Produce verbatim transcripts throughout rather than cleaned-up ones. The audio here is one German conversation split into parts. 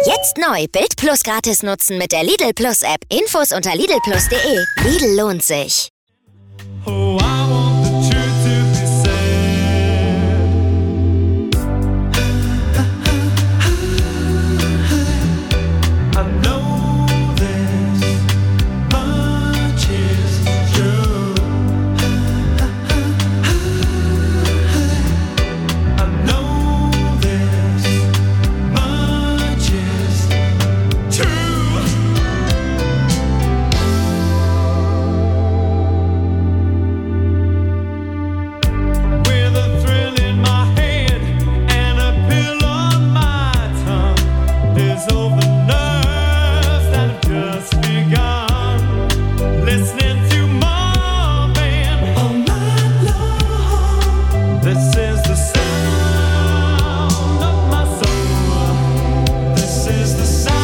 Jetzt neu Bild Plus gratis nutzen mit der Lidl Plus App. Infos unter lidl plus punkt de. Lidl lohnt sich. Oh, I want the truth to be said. I know this much is true. I know this much is true. With a thrill in my head and a pill on my tongue, dissolve the nerves that have just begun. Listening to Marvin all night long. This is the sound of my soul. This is the sound,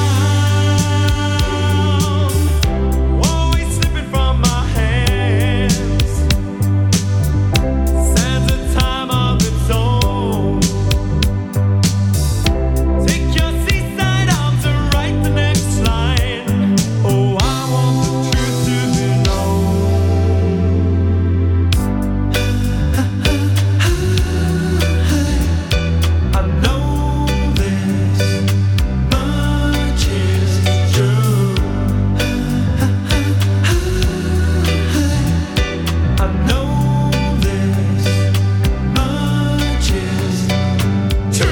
always slipping from my hands. Stands a time of its own. Take your seaside out to write the next line. Oh, I want the truth to be known. I know this much is true. I know this much is true.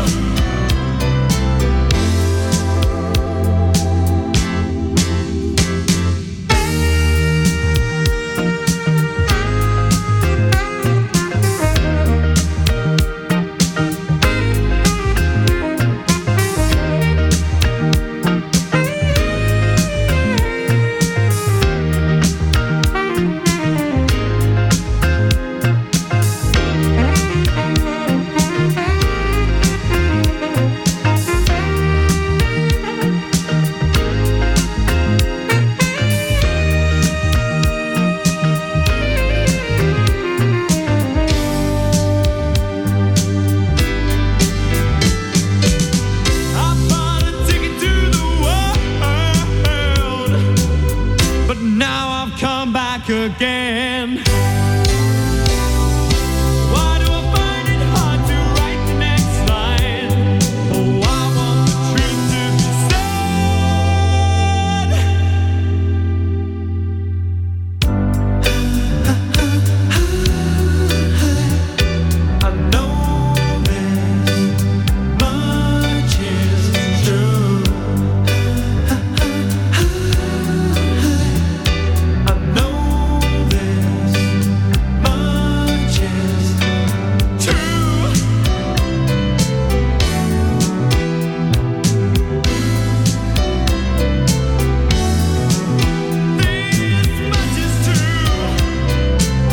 I bought a ticket to the world, but now I've come back again. Why do I find it hard to write the next line? Oh, I want the truth to be said. I know this much is true. I know this much is true. This much is true.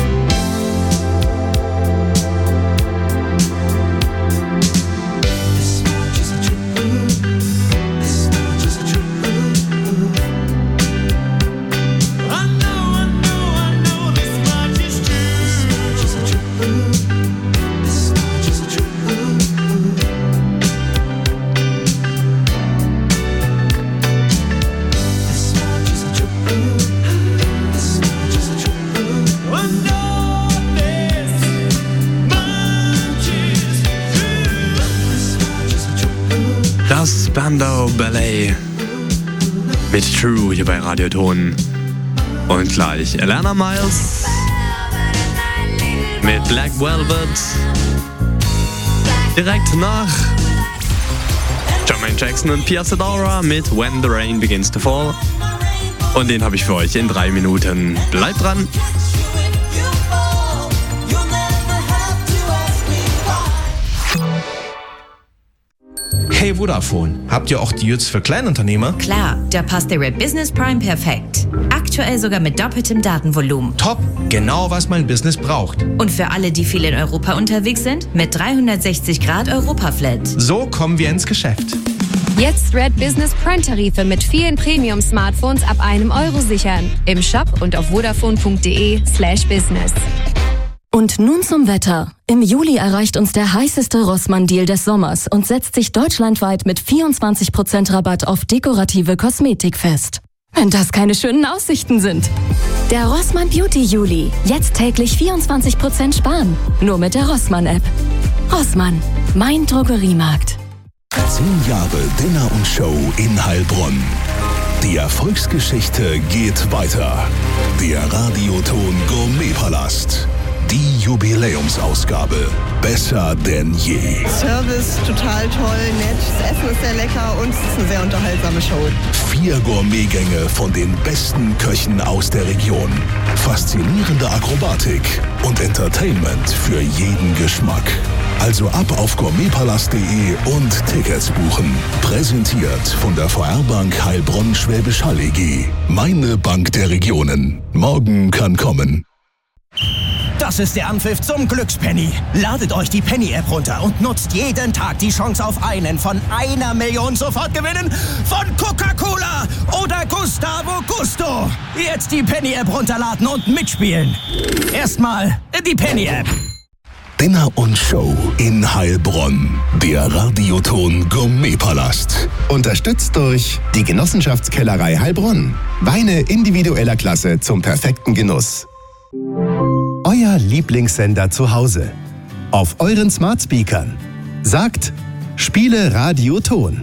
This much is true. This much is true. I know, I know, I know this much is true. This much is true. This much is true. This much is true. I know this much is true. This much is true. Das Spandau Ballet mit True hier bei Radioton. Und gleich Elena Miles mit Black Velvet. Direkt nach Jermaine Jackson und Pia Zadora mit When the Rain Begins to Fall. Und den habe ich für euch in drei Minuten. Bleibt dran! Hey Vodafone, habt ihr auch Deals für Kleinunternehmer? Klar, da passt der Red Business Prime perfekt. Aktuell sogar mit doppeltem Datenvolumen. Top, genau was mein Business braucht. Und für alle, die viel in Europa unterwegs sind, mit dreihundertsechzig Grad Europa-Flat. So kommen wir ins Geschäft. Jetzt Red Business Prime Tarife mit vielen Premium-Smartphones ab einem Euro sichern. Im Shop und auf vodafone punkt de slash business. Und nun zum Wetter. Im Juli erreicht uns der heißeste Rossmann-Deal des Sommers und setzt sich deutschlandweit mit vierundzwanzig Prozent Rabatt auf dekorative Kosmetik fest. Wenn das keine schönen Aussichten sind. Der Rossmann Beauty Juli. Jetzt täglich vierundzwanzig Prozent sparen. Nur mit der Rossmann-App. Rossmann, mein Drogeriemarkt. Zehn Jahre Dinner und Show in Heilbronn. Die Erfolgsgeschichte geht weiter. Der Radioton Gourmetpalast. Die Jubiläumsausgabe. Besser denn je. Service total toll, nett, das Essen ist sehr lecker und es ist eine sehr unterhaltsame Show. Vier Gourmetgänge von den besten Köchen aus der Region. Faszinierende Akrobatik und Entertainment für jeden Geschmack. Also ab auf gourmetpalast punkt de und Tickets buchen. Präsentiert von der V R-Bank Heilbronn-Schwäbisch Hall E G. Meine Bank der Regionen. Morgen kann kommen. Das ist der Anpfiff zum Glückspenny. Ladet euch die Penny-App runter und nutzt jeden Tag die Chance auf einen von einer Million Sofortgewinnen von Coca-Cola oder Gustavo Gusto. Jetzt die Penny-App runterladen und mitspielen. Erstmal die Penny-App. Dinner und Show in Heilbronn. Der Radioton Gourmetpalast. Unterstützt durch die Genossenschaftskellerei Heilbronn. Weine individueller Klasse zum perfekten Genuss. Euer Lieblingssender zu Hause. Auf euren Smart Speakern. Sagt, spiele Radioton.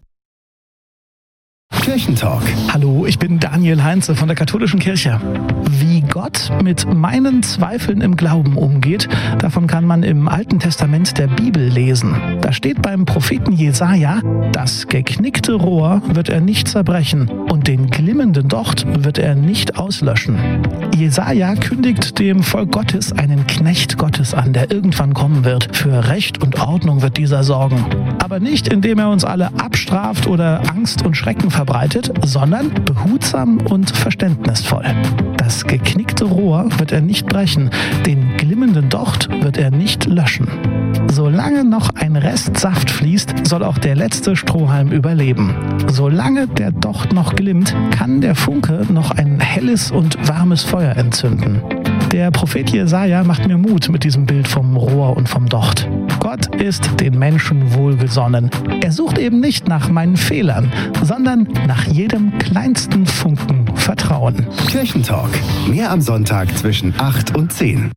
Kirchentalk. Hallo, ich bin Daniel Heinze von der Katholischen Kirche. Wie Gott mit meinen Zweifeln im Glauben umgeht, davon kann man im Alten Testament der Bibel lesen. Da steht beim Propheten Jesaja: Das geknickte Rohr wird er nicht zerbrechen und den glimmenden Docht wird er nicht auslöschen. Jesaja kündigt dem Volk Gottes einen Knecht Gottes an, der irgendwann kommen wird. Für Recht und Ordnung wird dieser sorgen. Aber nicht, indem er uns alle abstraft oder Angst und Schrecken verbreitet, sondern behutsam und verständnisvoll. Das geknickte Rohr wird er nicht brechen, den glimmenden Docht wird er nicht löschen. Solange noch ein Rest Saft fließt, soll auch der letzte Strohhalm überleben. Solange der Docht noch glimmt, kann der Funke noch ein helles und warmes Feuer entzünden. Der Prophet Jesaja macht mir Mut mit diesem Bild vom Rohr und vom Docht. Gott ist den Menschen wohlgesonnen. Er sucht eben nicht nach meinen Fehlern, sondern nach jedem kleinsten Funken Vertrauen. Kirchentalk. Mehr am Sonntag zwischen acht und zehn.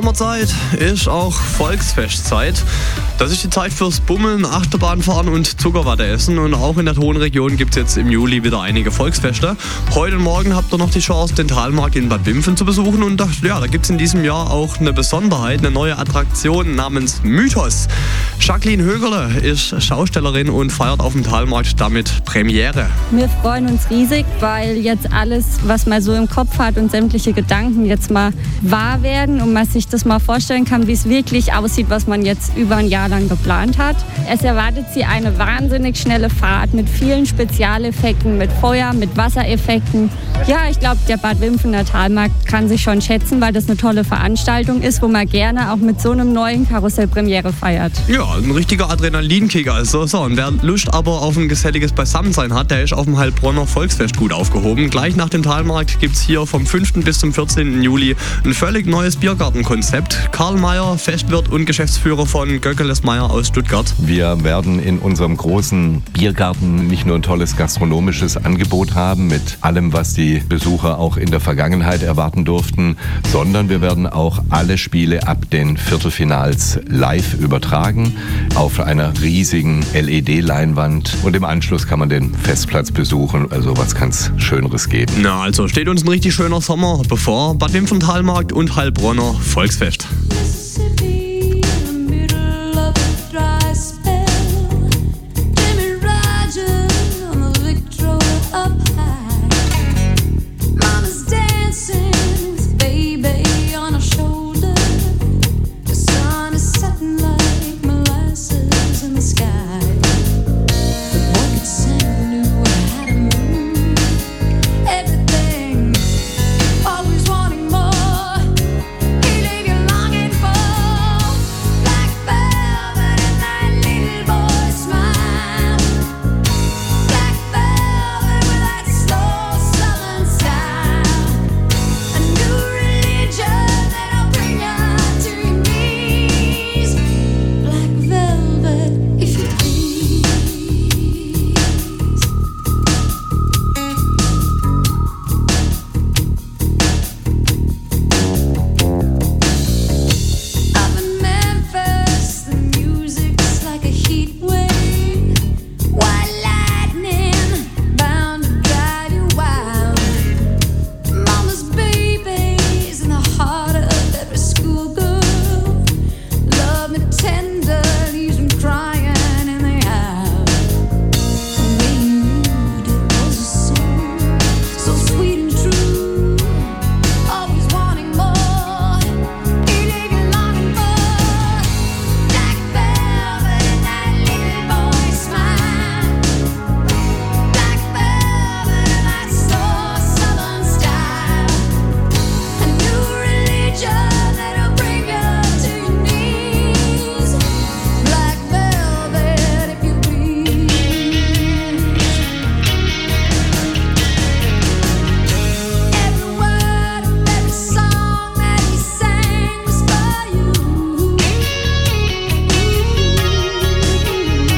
Sommerzeit ist auch Volksfestzeit. Das ist die Zeit fürs Bummeln, Achterbahnfahren und Zuckerwatte essen. Und auch in der Tonregion gibt es jetzt im Juli wieder einige Volksfeste. Heute und morgen habt ihr noch die Chance, den Talmarkt in Bad Wimpfen zu besuchen. Und da, ja, da gibt es in diesem Jahr auch eine Besonderheit, eine neue Attraktion namens Mythos. Jacqueline Högerle ist Schaustellerin und feiert auf dem Talmarkt damit Premiere. Wir freuen uns riesig, weil jetzt alles, was man so im Kopf hat und sämtliche Gedanken jetzt mal wahr werden und man sich das mal vorstellen kann, wie es wirklich aussieht, was man jetzt über ein Jahr lang geplant hat. Es erwartet sie eine wahnsinnig schnelle Fahrt mit vielen Spezialeffekten, mit Feuer, mit Wassereffekten. Ja, ich glaube, der Bad Wimpfener Talmarkt kann sich schon schätzen, weil das eine tolle Veranstaltung ist, wo man gerne auch mit so einem neuen Karussell Premiere feiert. Ja, ein richtiger Adrenalinkicker ist so. so. Und wer Lust aber auf ein geselliges Beisammensein hat, der ist auf dem Heilbronner Volksfest gut aufgehoben. Gleich nach dem Talmarkt gibt es hier vom fünften bis zum vierzehnten Juli ein völlig neues Biergartenkonzept. Karl Mayer, Festwirt und Geschäftsführer von Göckeles Mayer aus Stuttgart. Wir werden in unserem großen Biergarten nicht nur ein tolles gastronomisches Angebot haben mit allem, was die Besucher auch in der Vergangenheit erwarten durften, sondern wir werden auch alle Spiele ab den Viertelfinals live übertragen auf einer riesigen L E D-Leinwand und im Anschluss kann man den Festplatz besuchen. Also was kann es Schöneres geben? Na, also steht uns ein richtig schöner Sommer bevor. Bad Wimpfen Talmarkt und Heilbronner Volksfest.